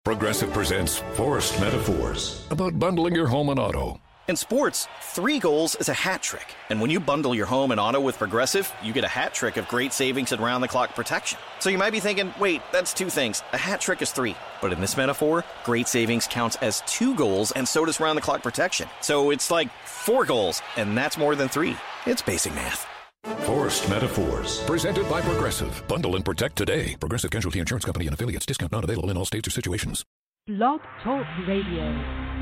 Progressive presents Forced Metaphors about bundling your home and auto. In sports, 3 goals is a hat trick. And when you bundle your home and auto with Progressive, you get a hat trick of great savings and round-the-clock protection. So you might be thinking, wait, that's 2 things. A hat trick is 3. But in this metaphor, great savings counts as 2 goals, and so does round-the-clock protection. So it's like 4 goals, and that's more than 3. It's basic math. Forced Metaphors, presented by Progressive. Bundle and protect today. Progressive Casualty Insurance Company and affiliates. Discount not available in all states or situations. Blog Talk Radio.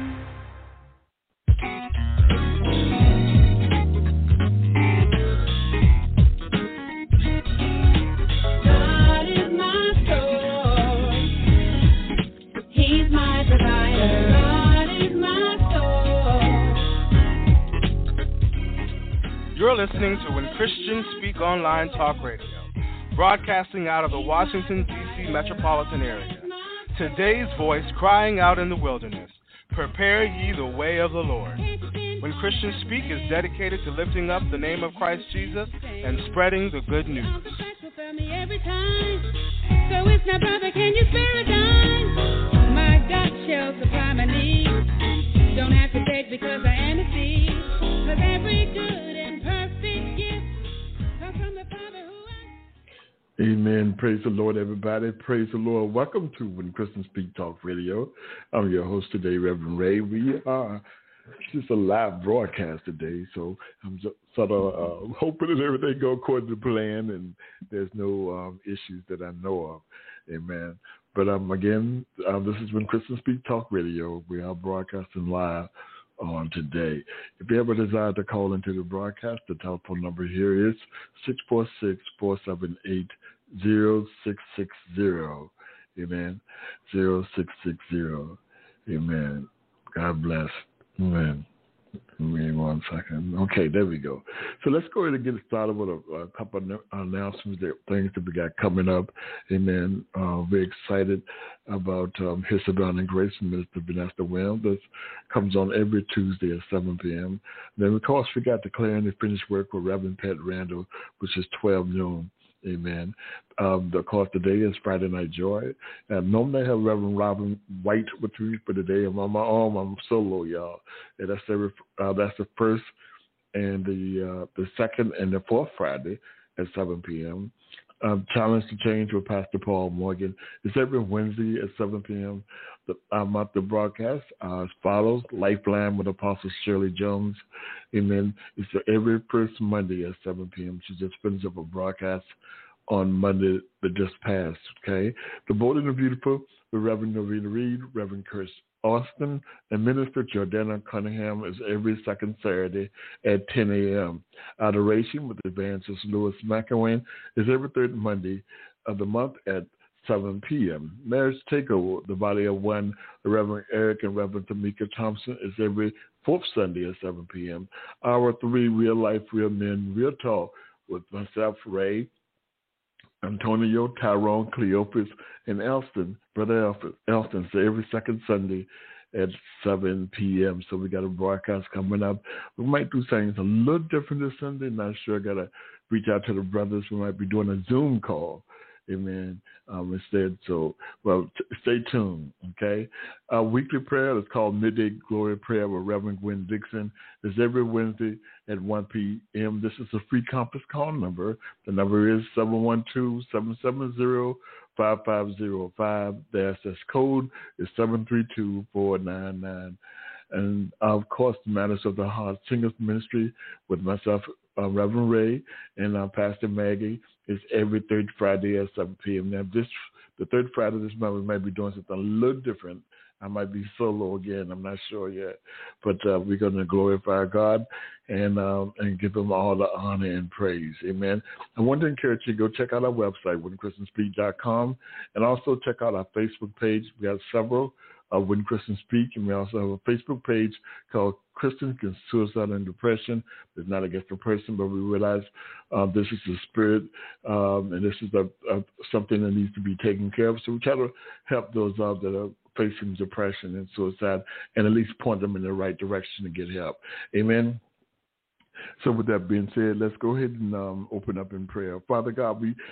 God is my source. He's my provider. God is my source. You're listening to When Christians Speak Online Talk Radio, broadcasting out of the Washington, D.C. metropolitan area. Today's voice crying out in the wilderness, prepare ye the way of the Lord. When Christians Speak is dedicated to lifting up the name of Christ Jesus and spreading the good news. So it's not, brother, can you spare a dime? My God shall supply my needs. Don't have to beg because I am a seed. 'Cause every good and perfect gift comes from the Father who Amen. Praise the Lord, everybody. Praise the Lord. Welcome to When Christians Speak Talk Radio. I'm your host today, Reverend Ray. We are just a live broadcast today, so I'm just sort of hoping that everything goes according to plan and there's no issues that I know of. Amen. But again, this is When Christians Speak Talk Radio. We are broadcasting live on today. If you have a desire to call into the broadcast, the telephone number here is 646-478-0660. Amen. 0660. Amen. God bless. Amen. Give me 1 second. Okay, there we go. So let's go ahead and get started with a couple of announcements, things that we got coming up. Amen. We're excited about His Abounding Grace from Minister Vanessa Wells. This comes on every Tuesday at 7 p.m. Then, of course, we got Declaring the Finished Work with Reverend Pat Randall, which is 12 noon. Amen. Of course, today is Friday Night Joy. Normally I have Reverend Robin White with me, but today I'm on my own. I'm solo, y'all. And that's the first and the second and the fourth Friday at 7 p.m. Challenge to Change with Pastor Paul Morgan. It's every Wednesday at 7 p.m. I'm at the broadcast as follows: Lifeline with Apostle Shirley Jones. Amen. It's every first Monday at 7 p.m. She just finished up a broadcast on Monday that just passed. Okay. The Bold and the Beautiful with Reverend Novena Reed, Reverend Chris Austin, and Minister Jordana Cunningham is every second Saturday at 10 a.m. Adoration with Evangelist Louis McElwain is every third Monday of the month at 7 p.m. Marriage Takeover, the Body of One, the Reverend Eric and Reverend Tamika Thompson is every fourth Sunday at 7 p.m. Hour 3, Real Life, Real Men, Real Talk with myself, Ray, Antonio, Tyrone, Cleopas, and Elston, Brother Elston, so every second Sunday at 7 p.m. So we got a broadcast coming up. We might do things a little different this Sunday. Not sure. Got to reach out to the brothers. We might be doing a Zoom call. Amen. Instead, so, stay tuned, okay? Weekly prayer is called Midday Glory Prayer with Reverend Gwen Dixon. It's every Wednesday at 1 p.m. This is a free conference call number. The number is 712-770-5505. The access code is 732-499. And, of course, the Matters of the Heart Singers Ministry with myself, Reverend Ray, and Pastor Maggie is every third Friday at 7 p.m. Now, the third Friday this month, we might be doing something a little different. I might be solo again. I'm not sure yet. But we're going to glorify God and give him all the honor and praise. Amen. I want to encourage you to go check out our website, WhenChristiansSpeak.com, and also check out our Facebook page. We have several When Christians Speak, and we also have a Facebook page called Christians Against Suicide and Depression. It's not against a person, but we realize this is the spirit, and this is something that needs to be taken care of. So we try to help those out that are facing depression and suicide, and at least point them in the right direction to get help. Amen. So with that being said, let's go ahead and open up in prayer. Father God, we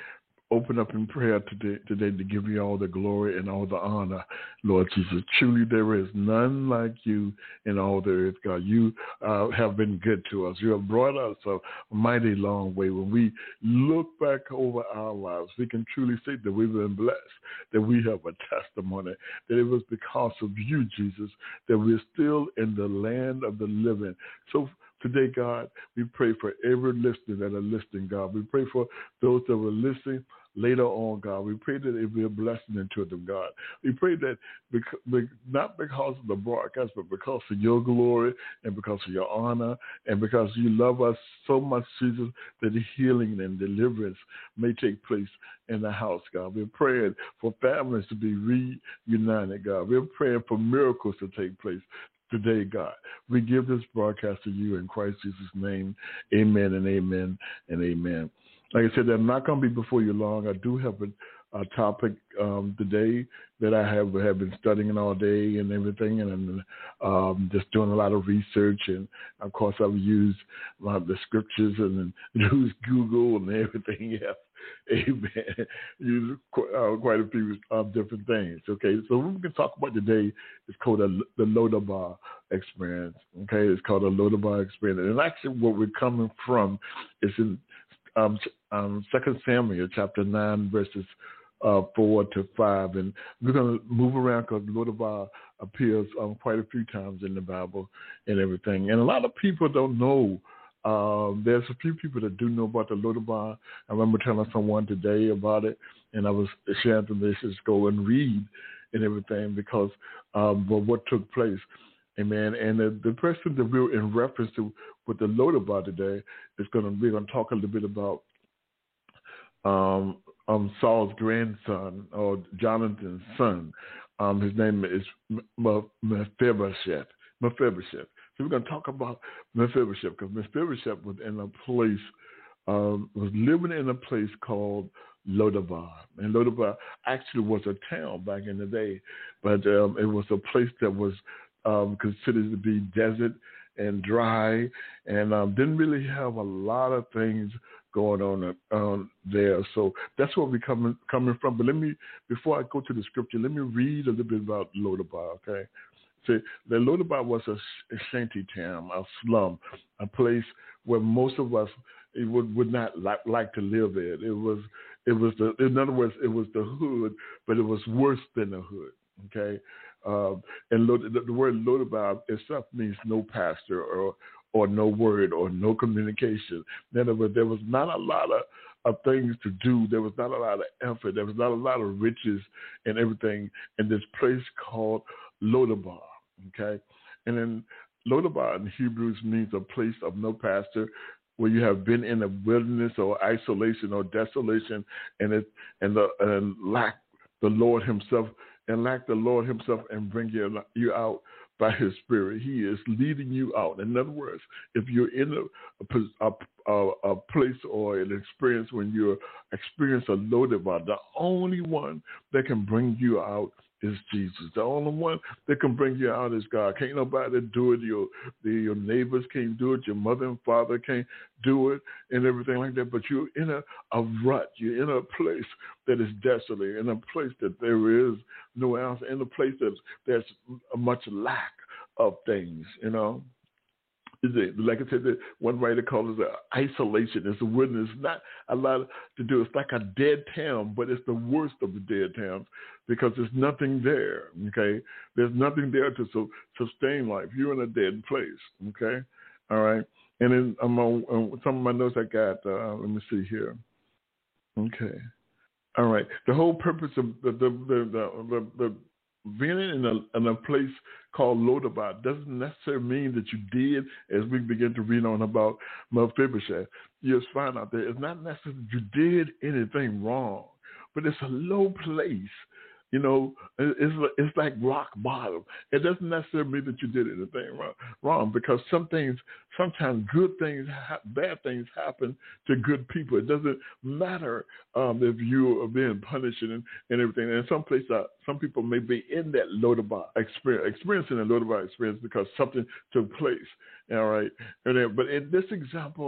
open up in prayer today to give you all the glory and all the honor, Lord Jesus. Truly, there is none like you in all the earth, God. You have been good to us. You have brought us a mighty long way. When we look back over our lives, we can truly say that we've been blessed, that we have a testimony, that it was because of you, Jesus, that we're still in the land of the living. So today, God, we pray for every listener that are listening, God. We pray for those that were listening later on, God. We pray that it be a blessing into them, God. We pray that not because of the broadcast, but because of your glory and because of your honor and because you love us so much, Jesus, that the healing and deliverance may take place in the house, God. We're praying for families to be reunited, God. We're praying for miracles to take place today, God. We give this broadcast to you in Christ Jesus' name. Amen and amen and amen. Like I said, I'm not going to be before you long. I do have a topic today that I have been studying all day and everything, and I'm just doing a lot of research. And, of course, I've used the scriptures and used Google and everything else. Amen. Use quite a few different things. Okay, so what we can talk about today is called the Lodabar experience. Okay, it's called the Lodabar experience. And actually what we're coming from is in 2 Samuel chapter 9 verses 4 to 5, and we're going to move around because Lodabar appears quite a few times in the Bible and everything. And a lot of people don't know. There's a few people that do know about the Lodabar. I remember telling someone today about it, and I was sharing them they should go and read and everything because what took place. Amen. And the person that we're in reference to with the Lodabar today is we're going to talk a little bit about Saul's grandson or Jonathan's son. His name is Mephibosheth. So we're going to talk about Mephibosheth because Mephibosheth was in a place, was living in a place called Lodabar. And Lodabar actually was a town back in the day, but it was a place that was considered to be desert and dry and didn't really have a lot of things going on there. So that's where we're coming from. But before I go to the scripture, let me read a little bit about Lodabar, okay? So the Lodabar was a shanty town, a slum, a place where most of us would not like to live in. In other words, it was the hood, but it was worse than the hood, okay? And the word Lodabar itself means no pastor or no word or no communication. In other words, there was not a lot of things to do. There was not a lot of effort. There was not a lot of riches and everything in this place called Lodabar, okay? And then Lodabar in Hebrews means a place of no pastor, where you have been in a wilderness or isolation or desolation and lack the Lord Himself and bring you out by His Spirit. He is leading you out. In other words, if you're in a place or an experience when you experience a Lodabar, the only one that can bring you out is Jesus. The only one that can bring you out is God. Can't nobody do it. Your neighbors can't do it. Your mother and father can't do it and everything like that. But you're in a rut. You're in a place that is desolate, in a place that there is no answer, in a place that there's a much lack of things, you know. Like I said, one writer calls it isolation. It's a wilderness. It's not a lot to do. It's like a dead town, but it's the worst of the dead towns because there's nothing there, okay? There's nothing there to sustain life. You're in a dead place, okay? All right? And then I'm on some of my notes I got. Let me see here. Okay. All right. The whole purpose of the being in a place called Lodabar doesn't necessarily mean that you did, as we begin to read on about Mephibosheth. You'll find out that it's not necessarily that you did anything wrong, but it's a low place. You know, it's like rock bottom. It doesn't necessarily mean that you did anything wrong because sometimes good things, bad things happen to good people. It doesn't matter if you are being punished and everything. And some people may be in that Lodabar experiencing a Lodabar experience because something took place. All right, but in this example,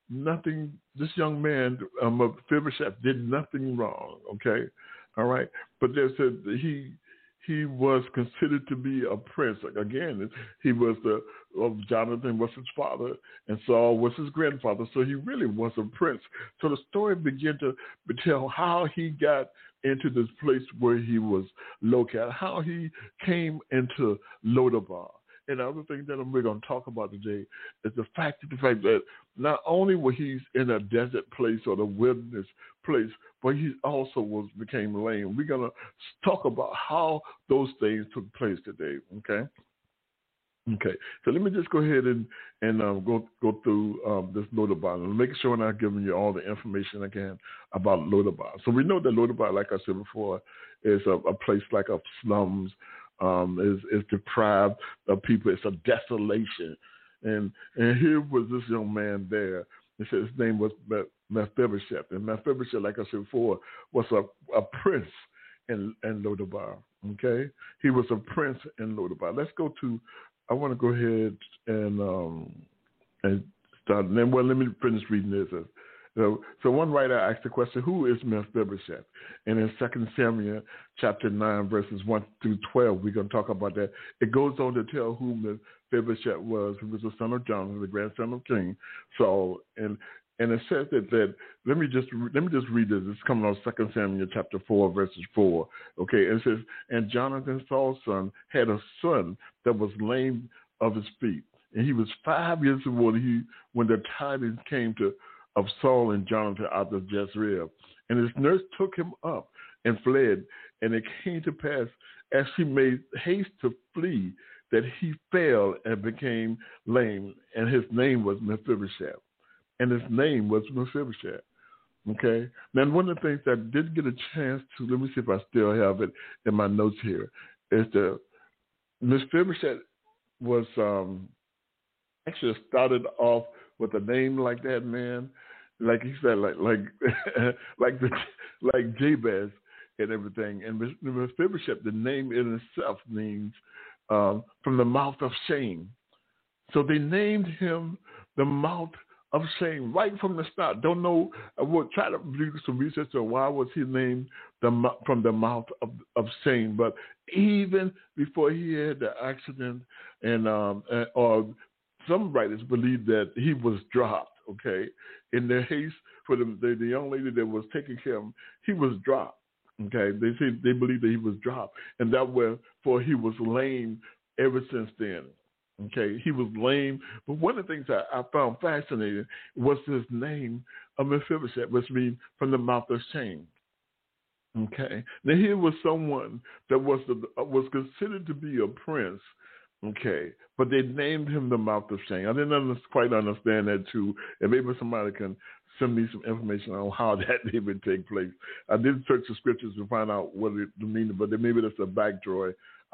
nothing. This young man, Mephibosheth, did nothing wrong. Okay, all right. But they said that he was considered to be a prince. Again, he was Jonathan was his father, and Saul was his grandfather. So he really was a prince. So the story began to tell how he got into this place where he was located, how he came into Lodabar. And the other thing that we're going to talk about today is the fact that not only was he in a desert place or the wilderness place, but he also became lame. We're going to talk about how those things took place today, okay? Okay, so let me just go ahead and go through this Lodabar and make sure I'm not giving you all the information again about Lodabar. So we know that Lodabar, like I said before, is a place like a slums, is deprived of people. It's a desolation. And here was this young man there. It said his name was Mephibosheth. And Mephibosheth, like I said before, was a prince in Lodabar. Okay? He was a prince in Lodabar. Let's go to, I want to go ahead and start. And then, let me finish reading this. So one writer asked the question, who is Mephibosheth? And in 2 Samuel chapter 9, verses 1 through 12, we're going to talk about that. It goes on to tell who Mephibosheth was. He was the son of Jonathan, the grandson of King Saul. And it says that let me just read this. It's coming on 2 Samuel chapter 4, verses 4. Okay, it says, and Jonathan, Saul's son, had a son that was lame of his feet. And he was 5 years old when the tidings came of Saul and Jonathan out of Jezreel. And his nurse took him up and fled. And it came to pass, as she made haste to flee, that he fell and became lame. And his name was Mephibosheth. Okay? Now, one of the things that I did get a chance to, let me see if I still have it in my notes here, is that Mephibosheth was actually started off with a name like that, man. Like he said, like Jabez and everything. And Mephibosheth, the name in itself means from the mouth of shame. So they named him the mouth of shame right from the start. Don't know. I will try to do some research on why was he named from the mouth of shame. But even before he had the accident, or some writers believe that he was dropped. Okay, in their haste for the young lady that was taking care of him, he was dropped. Okay, they believe that he was dropped, and that was for he was lame ever since then. Okay, he was lame. But one of the things I found fascinating was his name of Mephibosheth, which means from the mouth of shame. Okay, now here was someone that was considered to be a prince. Okay, but they named him the mouth of shame. I didn't quite understand that too, and maybe somebody can send me some information on how that even take place. I did search the scriptures to find out what it means, but maybe that's a backstory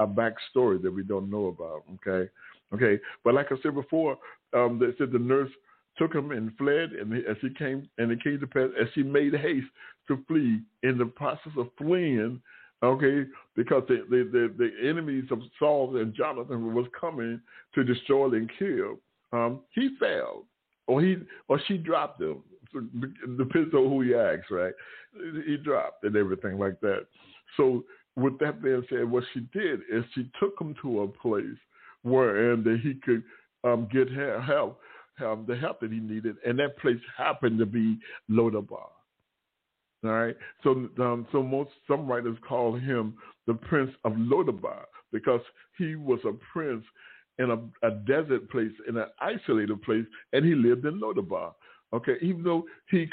that we don't know about. Okay, but like I said before, they said the nurse took him and fled, and it came to pass as she made haste to flee. In the process of fleeing, okay, because the enemies of Saul and Jonathan was coming to destroy and kill. He fell, or she dropped him. So it depends on who you ask, right? He dropped and everything like that. So with that being said, what she did is she took him to a place where that he could get help, the help that he needed, and that place happened to be Lodabar. All right, so some writers call him the Prince of Lodabar because he was a prince in a desert place, in an isolated place, and he lived in Lodabar. Okay, even though he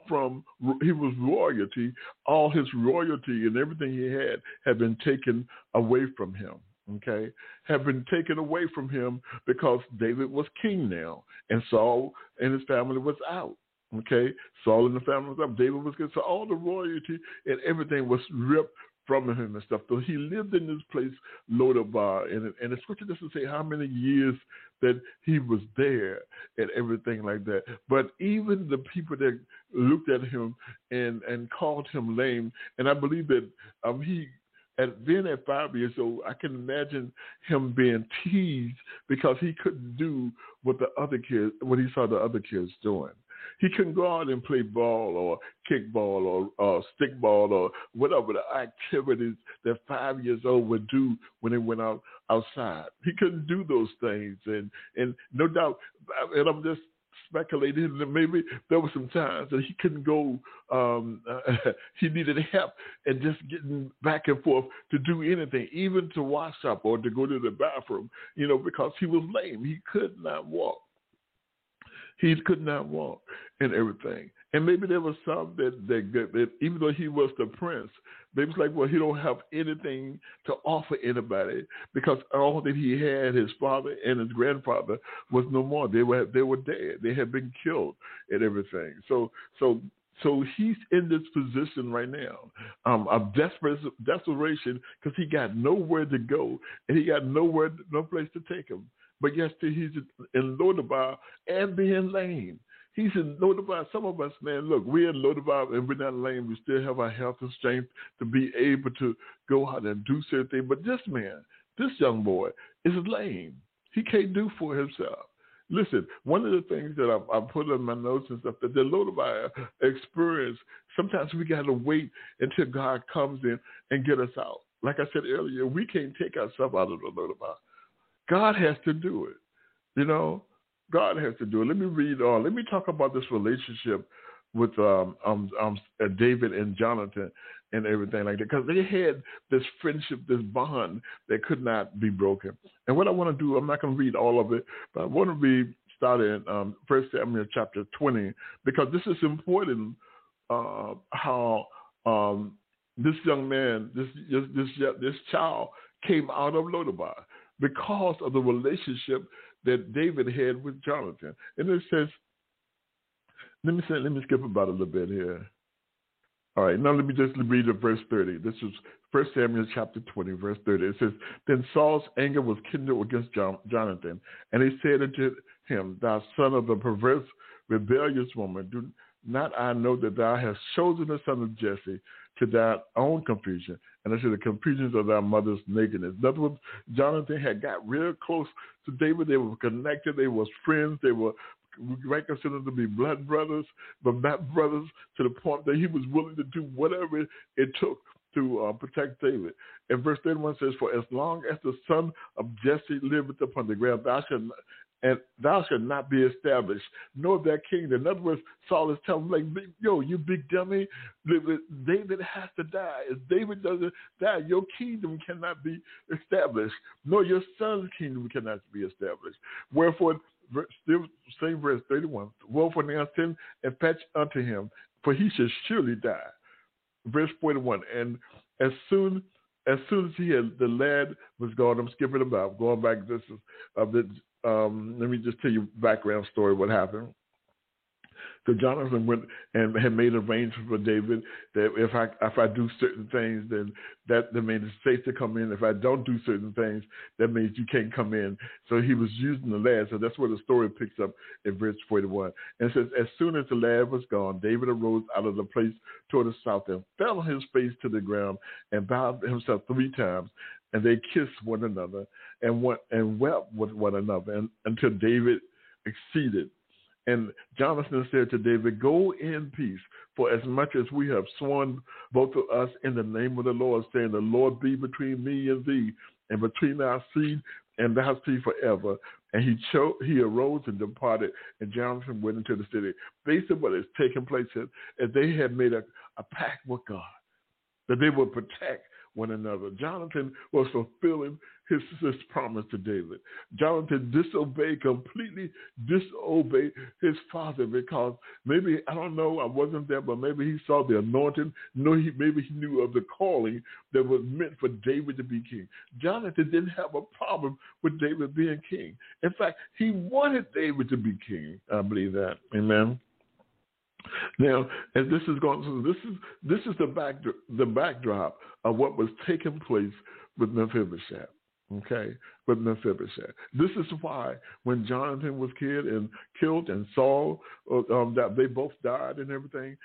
was royalty, all his royalty and everything he had been taken away from him. Okay, have been taken away from him because David was king now, and Saul and his family was out. Okay, Saul and the family was up. David was good. So all the royalty and everything was ripped from him and stuff. So he lived in this place, Lodabar, and the scripture doesn't say how many years that he was there and everything like that. But even the people that looked at him and called him lame, and I believe that he. Being at 5 years old, I can imagine him being teased because he couldn't do what he saw the other kids doing. He couldn't go out and play ball or kickball or stickball or whatever the activities that 5 years old would do when they went outside. He couldn't do those things, and no doubt, and I'm just speculating that maybe there were some times that he couldn't go. He needed help and just getting back and forth to do anything, even to wash up or to go to the bathroom, because he was lame. He could not walk. He could not walk and everything. And maybe there was some that even though he was the prince, they was like, well, he don't have anything to offer anybody because all that he had, his father and his grandfather, was no more. They were dead. They had been killed and everything. So he's in this position right now of desperation because he got nowhere to go and he got no place to take him. But yes, he's in Lodabar and being lame. He's in Lodabar. Some of us, man, look, we're in Lodabar and we're not lame. We still have our health and strength to be able to go out and do certain things. But this young boy is lame. He can't do for himself. Listen, one of the things that I put in my notes and stuff, that the Lodabar experience, sometimes we got to wait until God comes in and get us out. Like I said earlier, we can't take ourselves out of the Lodabar. God has to do it. God has to do it. Let me read on. Let me talk about this relationship with David and Jonathan and everything like that, because they had this friendship, this bond that could not be broken. And what I want to do, I'm not going to read all of it, but I want to read starting in 1 Samuel chapter 20, because this is important. How this young man, this child, came out of Lodabar because of the relationship that David had with Jonathan. And it says, let me skip about a little bit here. All right, now let me just read verse 30. This is 1 Samuel chapter 20, verse 30. It says, then Saul's anger was kindled against Jonathan, and he said unto him, thou son of the perverse, rebellious woman, do not I know that thou hast chosen the son of Jesse to thy own confusion, and to the confusions of thy mother's nakedness. In other words, Jonathan had got real close to David. They were connected. They were friends. They were considered to be blood brothers, but not brothers to the point that he was willing to do whatever it took to protect David. And verse 31 says, for as long as the son of Jesse liveth upon the ground, thou shalt not be established, nor their kingdom. In other words, Saul is telling him, like, yo, you big dummy, David has to die. If David doesn't die, your kingdom cannot be established, nor your son's kingdom cannot be established. Wherefore, still same verse 31, wherefore now send and fetch unto him, for he shall surely die. Verse 41, and as soon as he had, the lad was gone. I'm skipping about, going back. This is let me just tell you background story, what happened. So Jonathan went and had made arrangements for David that if I do certain things, then that means it's safe to come in. If I don't do certain things, that means you can't come in. So he was using the lad. So that's where the story picks up in verse 41. And it says, as soon as the lad was gone, David arose out of the place toward the south and fell on his face to the ground and bowed himself 3 times. And they kissed one another and wept with one another until David exceeded. And Jonathan said to David, go in peace, for as much as we have sworn both of us in the name of the Lord, saying, the Lord be between me and thee, and between our seed and thy seed forever. And he arose and departed, and Jonathan went into the city. Based on what has taken place, as they had made a pact with God, that they would protect one another. Jonathan was fulfilling his promise to David. Jonathan completely disobeyed his father, because maybe, I don't know, I wasn't there, but maybe he saw the anointing. Maybe he knew of the calling that was meant for David to be king. Jonathan didn't have a problem with David being king. In fact, he wanted David to be king. I believe that. Amen. Now, as this is going through, this is the backdrop of what was taking place with Mephibosheth. Okay, with Mephibosheth. This is why when Jonathan was killed and Saul, that they both died and everything,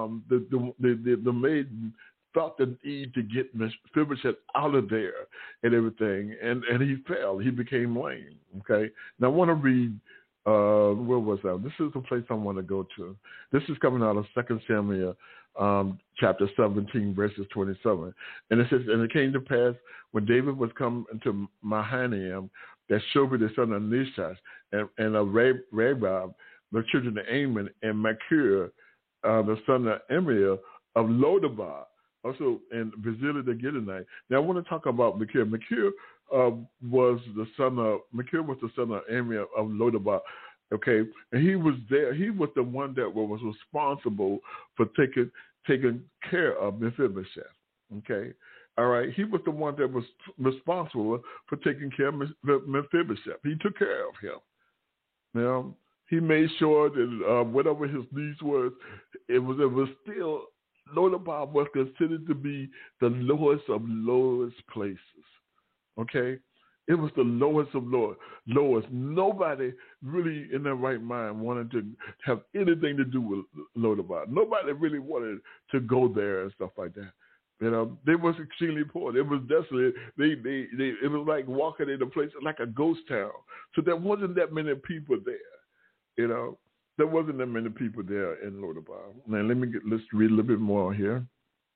the maiden felt the need to get Mephibosheth out of there and everything, and he fell. He became lame. Okay, now I want to read where was that? This is the place I want to go to. This is coming out of 2 Samuel chapter 17, verses 27. And it says, and it came to pass when David was come into Mahanaim, that Shobi the son of Nishash and of Rabab, the children of Ammon, and Machir, the son of Emiel of Lodabar, also in Barzillai the Gileadite. Now I want to talk about Machir. Machir was the son of Amiel of Lodabar. Okay, and he was there. He was the one that was responsible for taking care of Mephibosheth. Okay, all right. He was the one that was responsible for taking care of Mephibosheth. He took care of him. Now he made sure that whatever his needs was, it was still. Lodabar was considered to be the lowest of lowest places. Okay? It was the lowest of lowest. Nobody really in their right mind wanted to have anything to do with Lodabar. Nobody really wanted to go there and stuff like that. You know, they was extremely poor. It was desolate. It was like walking in a place like a ghost town. So there wasn't that many people there. You know, there wasn't that many people there in Lodabar. Now let's read a little bit more here.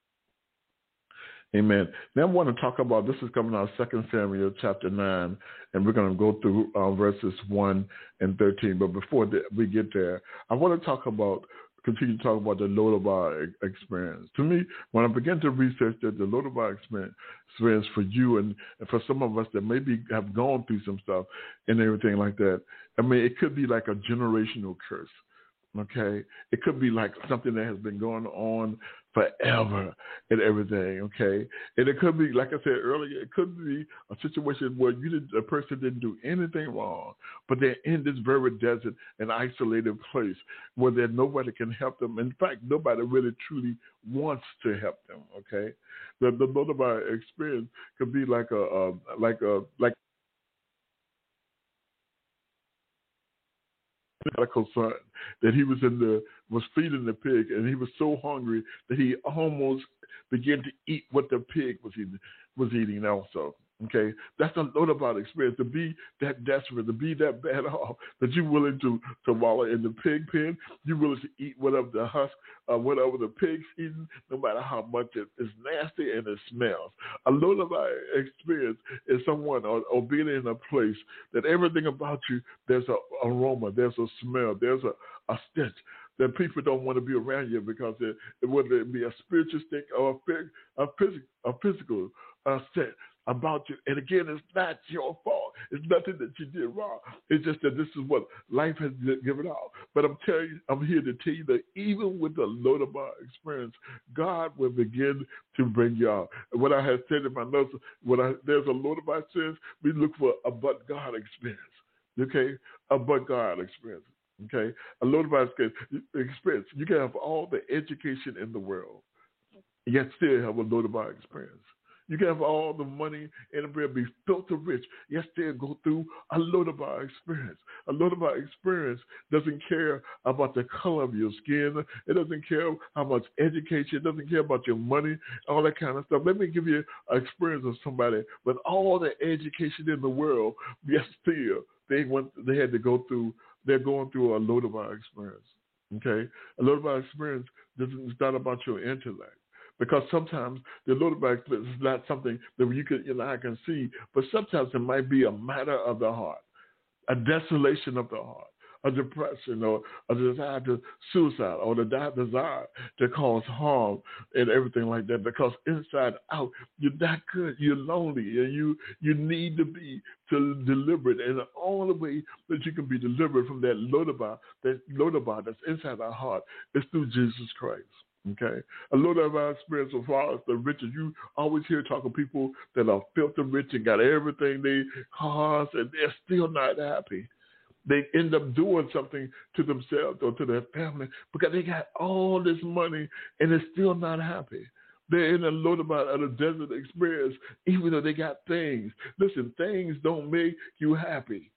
Amen. Now I want to talk about, this is coming out of 2 Samuel chapter 9, and we're going to go through verses 1 and 13. But before we get there, I want to continue to talk about the Lodabar experience. To me, when I began to research the Lodabar experience for you and for some of us that maybe have gone through some stuff and everything like that, I mean, it could be like a generational curse. Okay, it could be like something that has been going on forever and everything. Okay, and it could be, like I said earlier, it could be a situation where a person didn't do anything wrong, but they're in this very desert and isolated place where nobody can help them. In fact, nobody really truly wants to help them. Okay, the Lodabar experience could be like prodigal son, that he was feeding the pig, and he was so hungry that he almost began to eat what the pig was eating also. Okay, that's a Lodabar experience, to be that desperate, to be that bad off, that you're willing to wallow in the pig pen, you're willing to eat whatever the husk, whatever the pig's eating, no matter how much it is nasty and it smells. A Lodabar experience is someone or being in a place that everything about you, there's an aroma, there's a smell, there's a stench that people don't want to be around you because whether it be a spiritual stink or a physical stench about you. And again, it's not your fault. It's nothing that you did wrong. It's just that this is what life has given out. But I'm here to tell you that even with the Lodabar experience, God will begin to bring you out. What I have said in my notes, there's a Lodabar experience, we look for a but God experience. Okay? A but God experience. Okay? A Lodabar experience. You can have all the education in the world, yet still have a Lodabar experience. You can have all the money in the world, be filthy rich, yet still go through a Lodabar experience. A Lodabar experience doesn't care about the color of your skin. It doesn't care how much education. It doesn't care about your money, all that kind of stuff. Let me give you an experience of somebody with all the education in the world, yet still they had to go through. They're going through a Lodabar experience. Okay, a Lodabar experience it's not about your intellect. Because sometimes the Lodabar experience is not something that I can see, but sometimes it might be a matter of the heart, a desolation of the heart, a depression, or a desire to suicide, or the desire to cause harm and everything like that. Because inside out, you're not good, you're lonely, and you need to be delivered. And the only way that you can be delivered from that Lodabar that's inside our heart is through Jesus Christ. Okay, a Lodabar experience as far as the riches. You always hear talking people that are filthy rich and got everything they cars, and they're still not happy. They end up doing something to themselves or to their family because they got all this money and they're still not happy. They're in a Lodabar, a desert experience, even though they got things. Listen, things don't make you happy.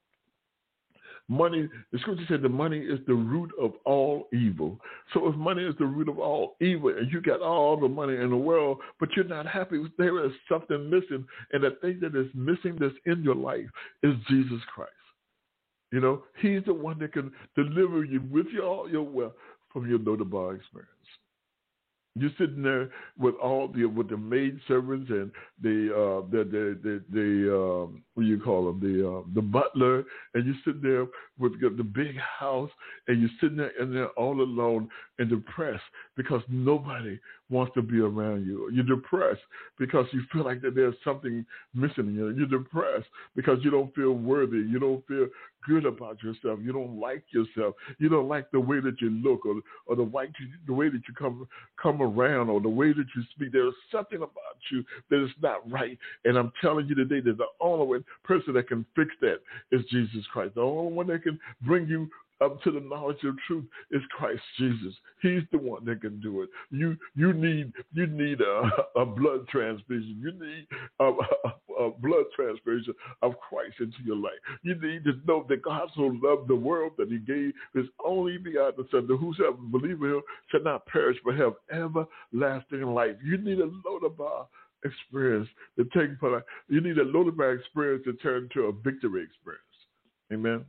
Money, the scripture said the money is the root of all evil. So if money is the root of all evil and you got all the money in the world, but you're not happy, there is something missing. And the thing that is missing that's in your life is Jesus Christ. You know, he's the one that can deliver you with all your wealth from your Lodabar experience. You're sitting there with the maid servants and the what do you call them, the butler, and you're sitting there with the big house, and you're sitting there and they're all alone and depressed because nobody wants to be around you. You're depressed because you feel like that there's something missing in you. You're depressed because you don't feel worthy. You don't feel good about yourself. You don't like yourself. You don't like the way that you look, or the way that you come around, or the way that you speak. There's something about you that is not right. And I'm telling you today that the only person that can fix that is Jesus Christ. The only one that can bring you up to the knowledge of truth is Christ Jesus. He's the one that can do it. You need a blood transfusion. You need a blood transfusion of Christ into your life. You need to know that God so loved the world that he gave his only begotten Son, that whosoever believes in him shall not perish but have everlasting life. You need a Lodabar experience to take place. You need a Lodabar experience to turn to a victory experience. Amen.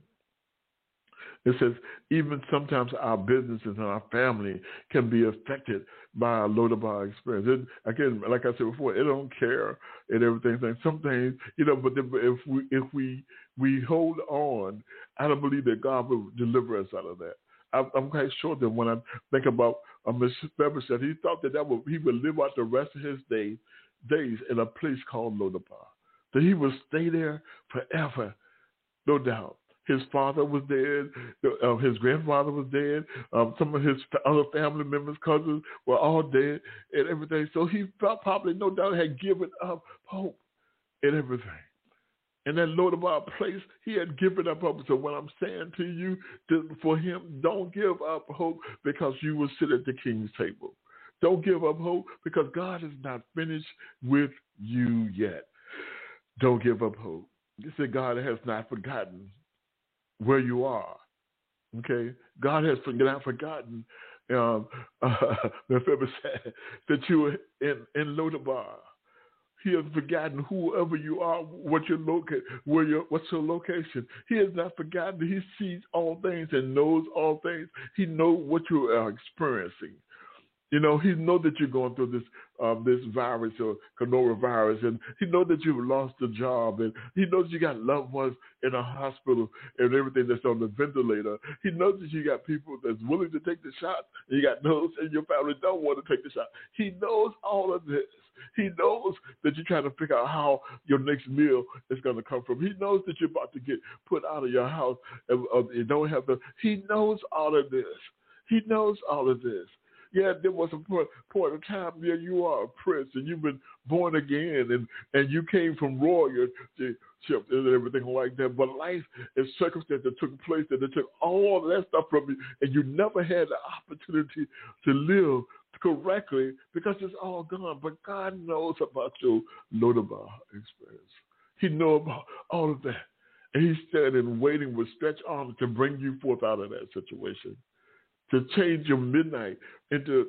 It says, even sometimes our businesses and our family can be affected by a Lodabar experience. It, again, like I said before, it don't care and everything. Some things, but if we hold on, I don't believe that God will deliver us out of that. I'm quite sure that when I think about Mephibosheth, he thought that he would live out the rest of his days in a place called Lodabar, that he would stay there forever, no doubt. His father was dead. His grandfather was dead. Some of his other family members, cousins, were all dead and everything. So he probably, no doubt, had given up hope and everything. In that Lodabar place, he had given up hope. So what I'm saying to you, for him, don't give up hope because you will sit at the king's table. Don't give up hope because God is not finished with you yet. Don't give up hope. You say God has not forgotten where you are, okay? God has not forgotten Mephibosheth, that you were in Lodabar. He has forgotten whoever you are, what's your location. He has not forgotten. He sees all things and knows all things. He knows what you are experiencing. He knows that you're going through this virus or coronavirus, and he knows that you've lost a job, and he knows you got loved ones in a hospital and everything that's on the ventilator. He knows that you got people that's willing to take the shot, and you got those in your family that don't want to take the shot. He knows all of this. He knows that you're trying to figure out how your next meal is going to come from. He knows that you're about to get put out of your house and you don't have to. He knows all of this. He knows all of this. Yeah, there was a point of time where you are a prince and you've been born again and you came from royalty and everything like that. But life and circumstances that took place and they took all of that stuff from you, and you never had the opportunity to live correctly because it's all gone. But God knows about your Lodabar experience. He knows about all of that. And he's standing waiting with stretched arms to bring you forth out of that situation. To change your midnight into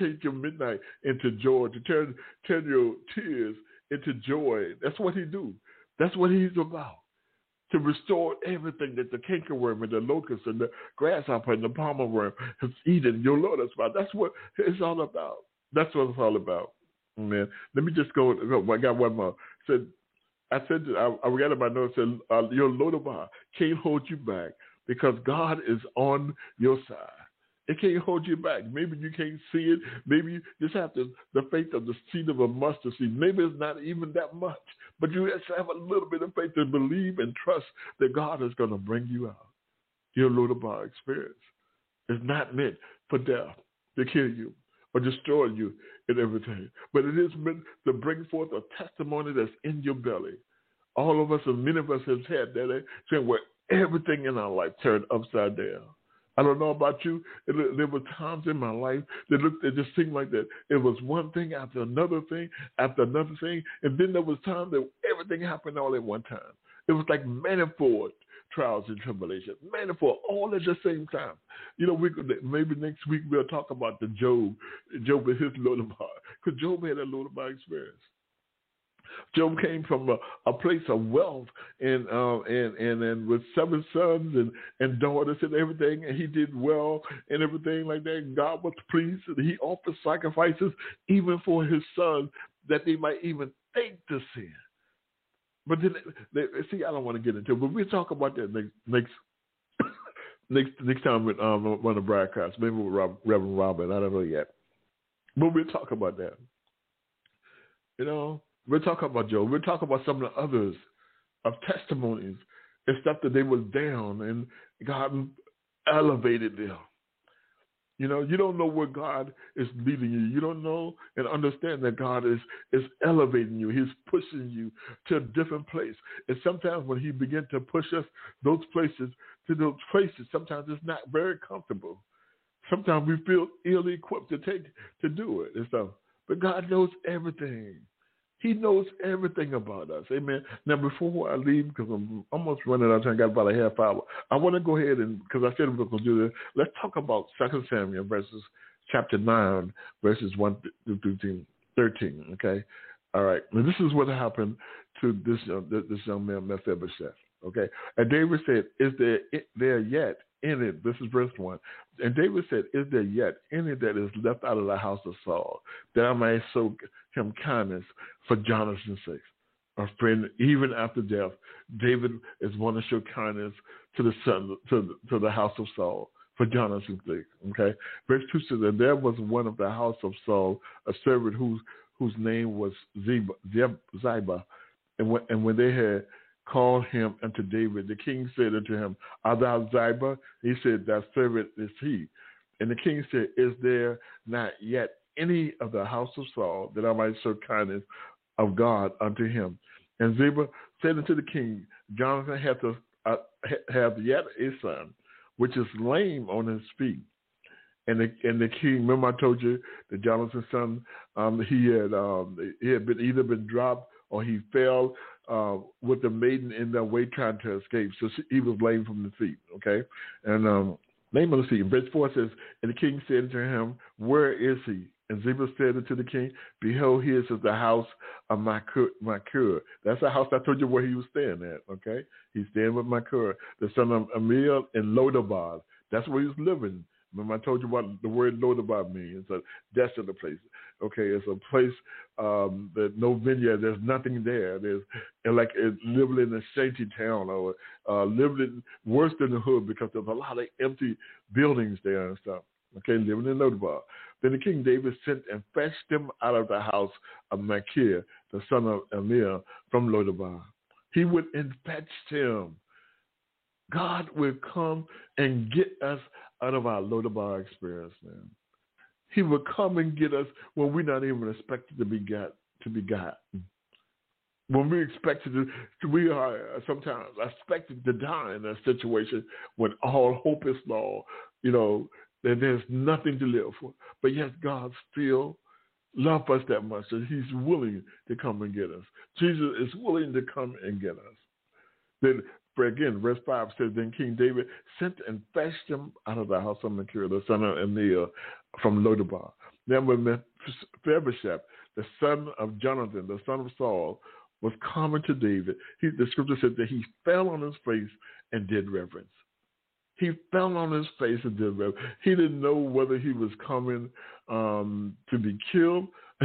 joy, to turn your tears into joy. That's what he do. That's what he's about. To restore everything that the cankerworm and the locust and the grasshopper and the palmer worm has eaten. Your Lord, that's what it's all about. That's what it's all about. Man, let me just go. I got one more. I read in my notes. Said your Lodabar can't hold you back because God is on your side. It can't hold you back. Maybe you can't see it. Maybe you just have the faith of the seed of a mustard seed. Maybe it's not even that much. But you just have a little bit of faith to believe and trust that God is going to bring you out. Your Lodabar experience is not meant for death, to kill you or destroy you and everything. But it is meant to bring forth a testimony that's in your belly. All of us, and many of us have had that where everything in our life turned upside down. I don't know about you. There were times in my life that just seemed like that. It was one thing after another thing, and then there was times that everything happened all at one time. It was like manifold trials and tribulations, manifold, all at the same time. Maybe next week we'll talk about Job and his Lodabar, because Job had a Lodabar experience. Job came from a place of wealth and with 7 sons and daughters and everything, and he did well and everything like that. And God was pleased. He offered sacrifices even for his sons that they might even think to sin. But then, see, I don't want to get into it, but we'll talk about that next time with one of the broadcasts, maybe with Reverend Robert. I don't know yet. But we'll talk about that. You know, we'll talk about Job. We'll talk about some of the others of testimonies and stuff that they was down and God elevated them. You know, you don't know where God is leading you. You don't know and understand that God is elevating you. He's pushing you to a different place. And sometimes when he begins to push us those places, sometimes it's not very comfortable. Sometimes we feel ill-equipped to do it and stuff. But God knows everything. He knows everything about us. Amen. Now, before I leave, because I'm almost running out of time, I got about a half hour, I want to go ahead and, because I said we were going to do this, let's talk about 2 Samuel chapter 9, verses 1 through 13, okay? All right. Now, this is what happened to this young man, Mephibosheth, okay? And David said, is there yet any, this is verse 1, and David said, is there yet any that is left out of the house of Saul, that I may show him kindness for Jonathan's sake? A friend, even after death, David is wanting to show kindness to the son, to the house of Saul for Jonathan's sake. Okay, verse 2 says, and there was one of the house of Saul, a servant whose name was Ziba, and when they had called him unto David, the king said unto him, art thou Ziba? He said, thy servant is he. And the king said, is there not yet any of the house of Saul, that I might show kindness of God unto him? And Ziba said unto the king, Jonathan hath yet a son, which is lame on his feet. And the king, remember I told you that Jonathan's son, he had been either been dropped or he fell with the maiden in their way trying to escape. So he was lame from the feet, okay? And lame on the feet. Verse 4 says, and the king said unto him, where is he? And Ziba said unto the king, behold, here is the house of Machir. That's the house I told you where he was staying at, okay? He's staying with Machir, the son of Amiel in Lodabar. That's where he was living. Remember I told you what the word Lodabar means. It's a desolate place. Okay, it's a place that no vineyard, there's nothing there. There's like living in a shanty town or living worse than the hood because there's a lot of empty buildings there and stuff. Okay, living in Lodabar. Then the king David sent and fetched him out of the house of Machir, the son of Amiel, from Lodabar. He went and fetched him. God will come and get us out of our Lodabar experience, man. He will come and get us when we're not even expected to be gotten. When we expected to, we are sometimes expected to die in a situation when all hope is lost, you know, that there's nothing to live for. But yet God still loves us that much that he's willing to come and get us. Jesus is willing to come and get us. Then, again, verse 5 says, then King David sent and fetched him out of the house of Machir, the son of Amiel, from Lodabar. Then when Mephibosheth, the son of Jonathan, the son of Saul, was coming to David, the scripture said that he fell on his face and did reverence. He fell on his face and did reverence. He didn't know whether he was coming to be killed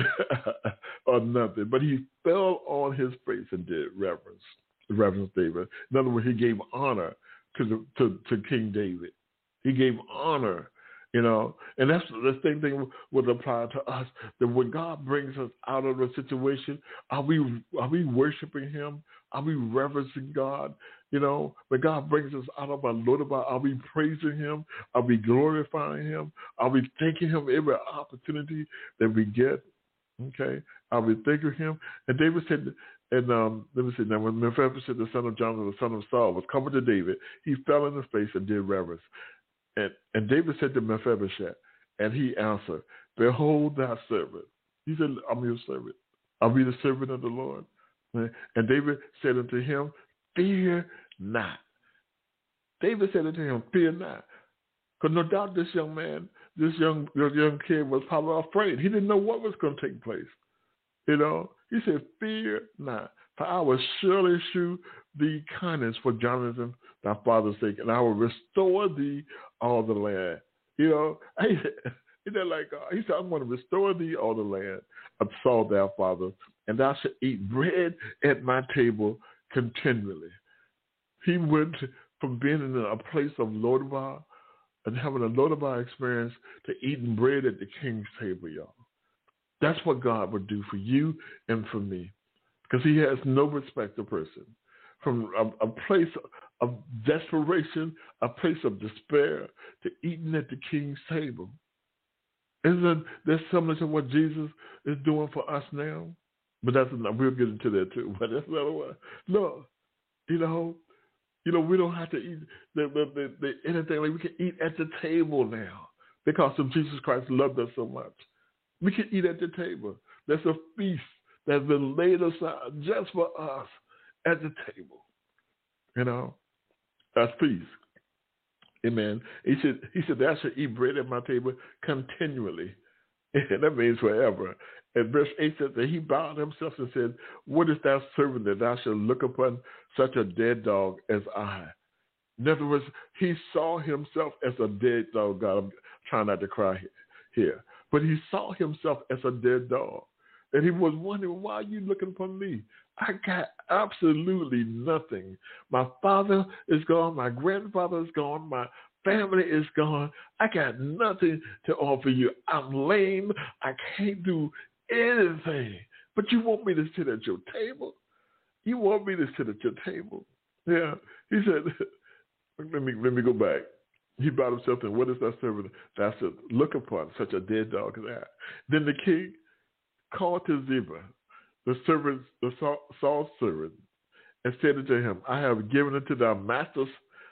or nothing, but he fell on his face and did reverence. Reverence David. In other words, he gave honor to King David. He gave honor, you know, and that's the same thing would apply to us. That when God brings us out of a situation, are we worshiping Him? Are we reverencing God? You know, when God brings us out of our Lodabar, are we praising Him? Are we glorifying Him? Are we thanking Him every opportunity that we get? Okay, are we thanking Him? And David said. And let me see now, when Mephibosheth, the son of Jonathan, the son of Saul, was coming to David, he fell on his face and did reverence. And David said to Mephibosheth, and he answered, behold thy servant. He said, I'm your servant. I'll be the servant of the Lord. And David said unto him, fear not. David said unto him, fear not. Because no doubt this young man, this young kid was probably afraid. He didn't know what was going to take place. You know, He said, fear not, for I will surely shew thee kindness for Jonathan, thy father's sake, and I will restore thee all the land. You know, isn't that like God? He said, I'm going to restore thee all the land of Saul thy father, and thou shalt eat bread at my table continually. He went from being in a place of Lodabar and having a Lodabar experience to eating bread at the king's table, y'all. That's what God would do for you and for me, because he has no respect of person. From a place of desperation, a place of despair, to eating at the king's table. Isn't that similar to what Jesus is doing for us now? But that's enough. We'll get into that too. But that's another one. No, we don't have to eat anything. Like we can eat at the table now because of Jesus Christ loved us so much. We can eat at the table. There's a feast that's been laid aside just for us at the table. You know, that's feast. Amen. He said, thou shalt eat bread at my table continually. And that means forever. And verse 8 says that he bowed himself and said, what is thou servant that thou shalt look upon such a dead dog as I? In other words, he saw himself as a dead dog. God, I'm trying not to cry here. But he saw himself as a dead dog. And he was wondering, why are you looking upon me? I got absolutely nothing. My father is gone. My grandfather is gone. My family is gone. I got nothing to offer you. I'm lame. I can't do anything. But you want me to sit at your table? You want me to sit at your table? Yeah. He said, let me go back. He brought himself in. What is that servant that should look upon such a dead dog as that? Then the king called to Ziba, the Saul's servant, and said unto him, I have given unto thy master's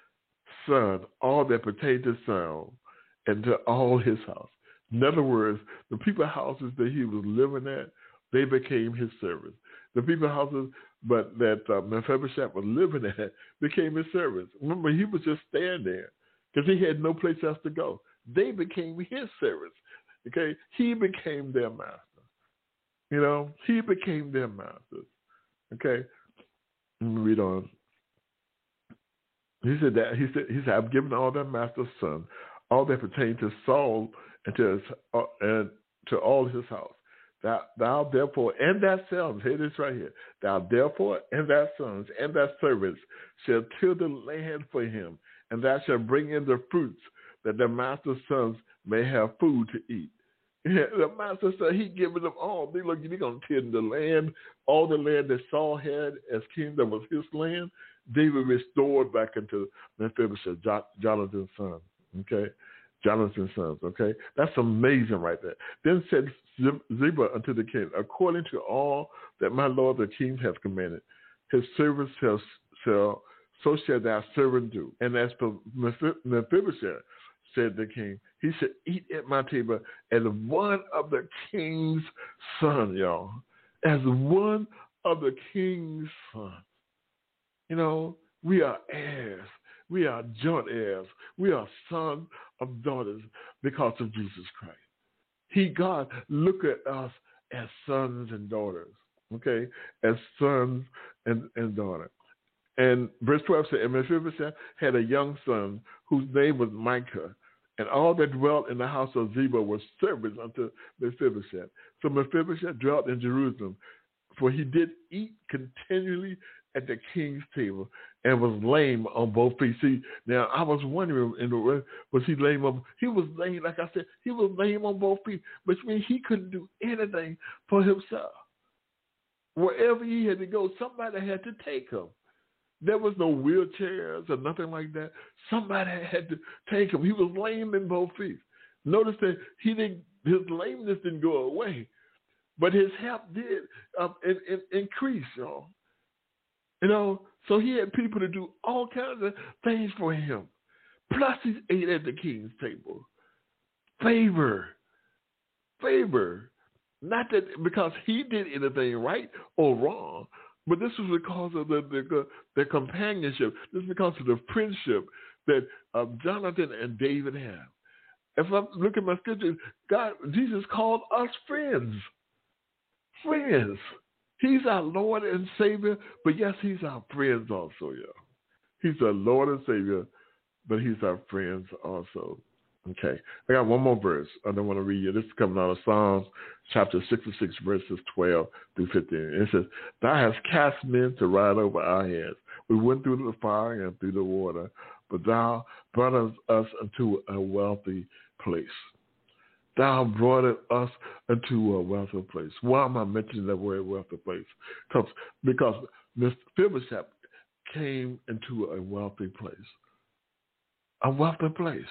son all that pertain to Saul and to all his house. In other words, the people's houses that he was living at, they became his servants. The people's houses but that Mephibosheth was living at became his servants. Remember, he was just staying there because he had no place else to go. They became his servants. Okay, he became their master. You know, he became their master. Okay, let me read on. He said, I've given all their master's son, all that pertain to Saul and to all his house. Thou therefore and thy sons, hear this right here. Thou therefore and thy sons and thy servants shall till the land for him, and thou shalt bring in the fruits, that the master's sons may have food to eat. Yeah, the master said he given them all. They're going to tend the land, all the land that Saul had as king that was his land. They were restored back into Mephibosheth, Jonathan's son. Okay, Jonathan's sons. Okay, that's amazing right there. Then said Ziba unto the king, according to all that my lord the king hath commanded, his servants so shall thy servant do. And as for Mephibosheth, said the king, he should eat at my table as one of the king's sons, y'all. As one of the king's sons. You know, we are heirs. We are joint heirs. We are sons of daughters because of Jesus Christ. God look at us as sons and daughters, okay? As sons and daughters. And verse 12 said, and Mephibosheth had a young son whose name was Micah, and all that dwelt in the house of Ziba were servants unto Mephibosheth. So Mephibosheth dwelt in Jerusalem, for he did eat continually at the king's table and was lame on both feet. See, now I was wondering, was he lame on? He was lame, like I said, he was lame on both feet, which means he couldn't do anything for himself. Wherever he had to go, somebody had to take him. There was no wheelchairs or nothing like that. Somebody had to take him. He was lame in both feet. Notice that his lameness didn't go away, but his help did increase, y'all. You know, so he had people to do all kinds of things for him. Plus, he ate at the king's table. Favor. Not that because he did anything right or wrong, but this was because of the companionship. This is because of the friendship that Jonathan and David have. If I look at my scripture, Jesus called us friends. Friends. He's our Lord and Savior, but yes, he's our friends also, yeah. He's our Lord and Savior, but he's our friends also. Okay, I got one more verse I don't want to read you. This is coming out of Psalms chapter 66, verses 12 through 15. It says, Thou hast cast men to ride over our heads. We went through the fire and through the water, but thou broughtest us into a wealthy place. Thou brought us into a wealthy place. Why am I mentioning that word wealthy place? Because Mephibosheth came into a wealthy place. A wealthy place.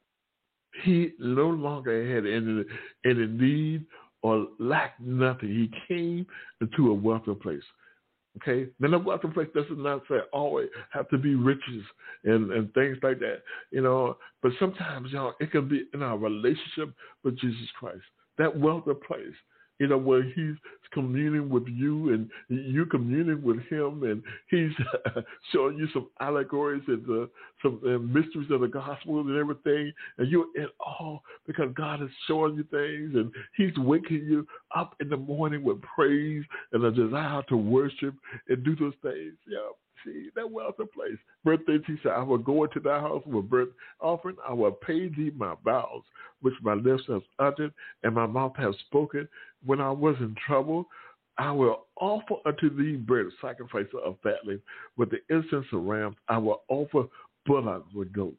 He no longer had any need or lacked nothing. He came into a wealthy place. Okay? Now, the wealthy place does not say always have to be riches and things like that, you know. But sometimes, y'all, it can be in our relationship with Jesus Christ. That wealthy place, you know, where he's communing with you and you communing with him, and he's showing you some allegories and some mysteries of the gospel and everything, and you're in awe because God is showing you things, and he's waking you up in the morning with praise and a desire to worship and do those things. Yeah. See, that wealthy place. Verse 13 said, I will go into thy house with burnt offering. I will pay thee my vows, which my lips have uttered and my mouth has spoken. When I was in trouble, I will offer unto thee burnt sacrifice of fatling. With the incense of rams, I will offer bullocks with goats.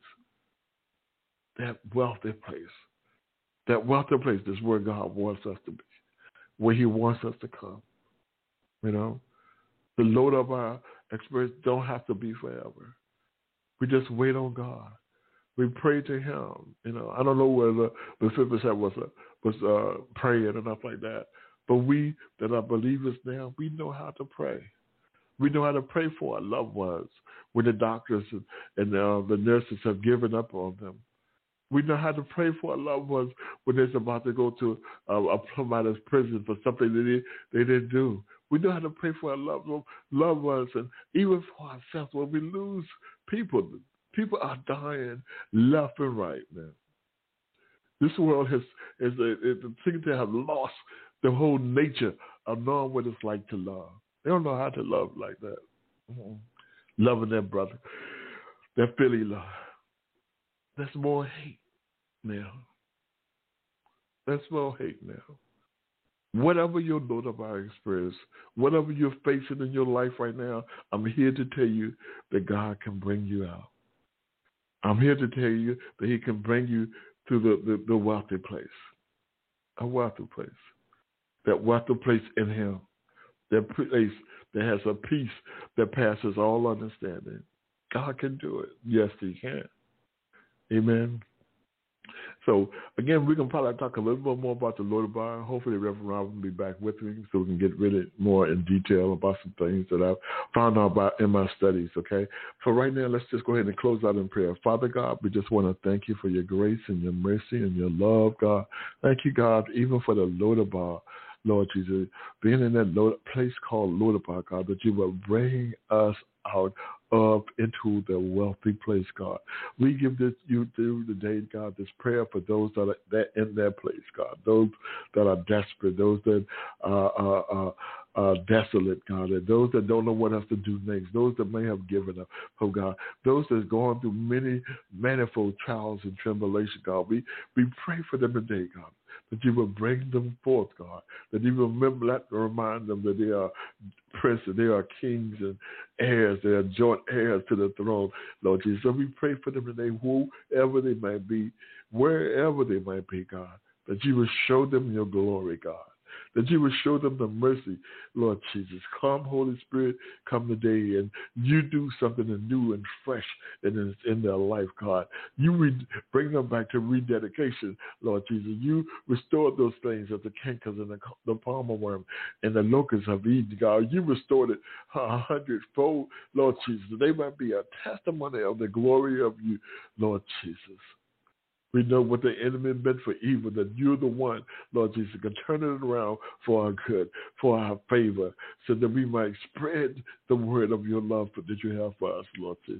That wealthy place. That wealthy place is where God wants us to be, where he wants us to come. You know, the load of our experience don't have to be forever. We just wait on God. We pray to him. You know, I don't know whether the Mephibosheth was praying and stuff like that, but we that are believers now, we know how to pray. We know how to pray for our loved ones when the doctors and the nurses have given up on them. We know how to pray for our loved ones when they're about to go to somebody's prison for something they didn't do. We know how to pray for our loved ones, and even for ourselves when we lose people. People are dying left and right, man. This world it seems to have lost the whole nature of knowing what it's like to love. They don't know how to love like that. Mm-hmm. Loving their brother, that Philly love. That's more hate now. That's more hate now. Whatever your load of our experience, whatever you're facing in your life right now, I'm here to tell you that God can bring you out. I'm here to tell you that he can bring you to the wealthy place. A wealthy place. That wealthy place in him. That place that has a peace that passes all understanding. God can do it. Yes, he can. Amen. So, again, we can probably talk a little bit more about the Lodabar. Hopefully, Reverend Robin will be back with me so we can get really more in detail about some things that I've found out about in my studies, okay? So right now, let's just go ahead and close out in prayer. Father God, we just want to thank you for your grace and your mercy and your love, God. Thank you, God, even for the Lodabar, Lord Jesus, being in that place called Lodabar, God, that you will bring us out up into the wealthy place, God. We give this you through the day, God, this prayer for those that are in their place, God. Those that are desperate, those that are desolate, God, and those that don't know what else to do next, those that may have given up, oh God, those that's going through many manifold trials and tribulation, God. We pray for them today, God, that you will bring them forth, God, that you will remind them that they are princes, they are kings and heirs, they are joint heirs to the throne, Lord Jesus. So we pray for them today, whoever they might be, wherever they might be, God, that you will show them your glory, God, that you will show them the mercy, Lord Jesus. Come, Holy Spirit, come today, and you do something new and fresh in their life, God. You bring them back to rededication, Lord Jesus. You restored those things that the cankers and the palmer worm and the locusts have eaten, God. You restored it 100-fold, Lord Jesus. They might be a testimony of the glory of you, Lord Jesus. We know what the enemy meant for evil, that you're the one, Lord Jesus, can turn it around for our good, for our favor, so that we might spread the word of your love that you have for us, Lord Jesus.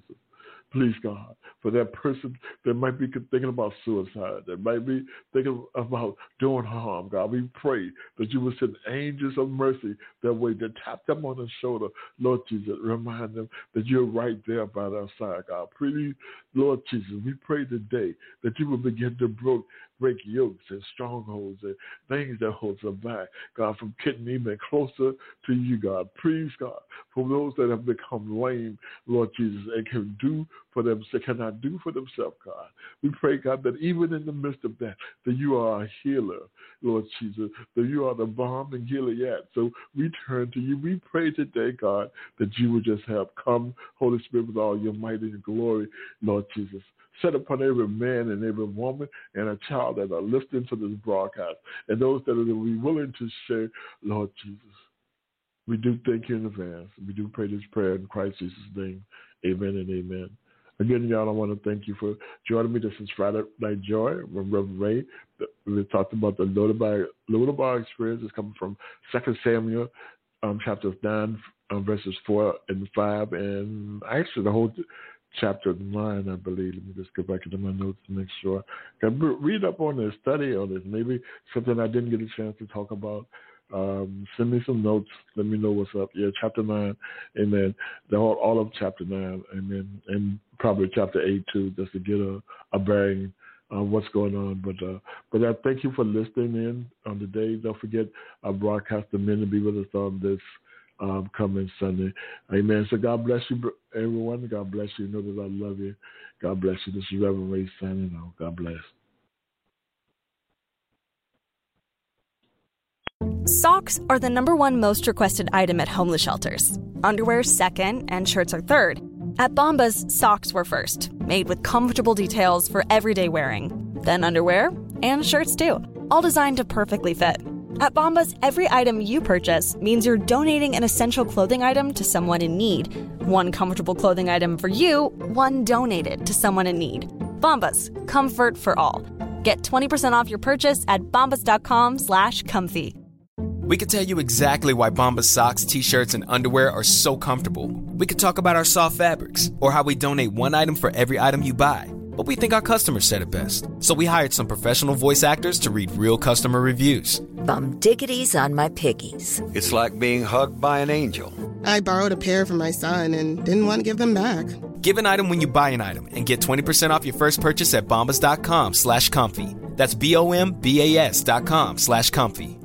Please, God, for that person that might be thinking about suicide, that might be thinking about doing harm, God, we pray that you will send angels of mercy that way to tap them on the shoulder, Lord Jesus, remind them that you're right there by their side, God. Please, Lord Jesus, we pray today that you will begin to break yokes and strongholds and things that hold us back, God, from getting even closer to you, God. Please, God, for those that have become lame, Lord Jesus, and cannot do for themselves, God. We pray, God, that even in the midst of that you are a healer, Lord Jesus, that you are the balm in Gilead. So we turn to you. We pray today, God, that you would just have come, Holy Spirit, with all your might and glory, Lord Jesus. Set upon every man and every woman and a child that are listening to this broadcast, and those that will be willing to share, Lord Jesus. We do thank you in advance. We do pray this prayer in Christ Jesus' name. Amen and amen. Again, y'all, I want to thank you for joining me. This is Friday Night Joy from Reverend Ray. We talked about the Lodabar experience. It's coming from 2 Samuel, chapters 9, verses 4 and 5, and actually the whole chapter 9, I believe. Let me just go back into my notes to make sure. Read up on this, study on this. Maybe something I didn't get a chance to talk about. Send me some notes. Let me know what's up. Yeah, chapter 9, amen. All of chapter 9, amen, and probably chapter 8 too, just to get a bearing on what's going on. But I thank you for listening in on today. Don't forget our broadcaster men to be with us on this coming Sunday. Amen. So God bless you, everyone. God bless you. Know that I love you. God bless you. This is Reverend Ray signing out. God bless. Socks are the #1 most requested item at homeless shelters. Underwear second, and shirts are third. At Bombas, socks were first, made with comfortable details for everyday wearing. Then underwear, and shirts too, all designed to perfectly fit. At Bombas, every item you purchase means you're donating an essential clothing item to someone in need. One comfortable clothing item for you, one donated to someone in need. Bombas, comfort for all. Get 20% off your purchase at bombas.com/comfy. We could tell you exactly why Bombas socks, t-shirts, and underwear are so comfortable. We could talk about our soft fabrics or how we donate one item for every item you buy. But we think our customers said it best. So we hired some professional voice actors to read real customer reviews. Bum diggities on my piggies. It's like being hugged by an angel. I borrowed a pair from my son and didn't want to give them back. Give an item when you buy an item and get 20% off your first purchase at bombas.com/comfy. That's BOMBAS.com/comfy.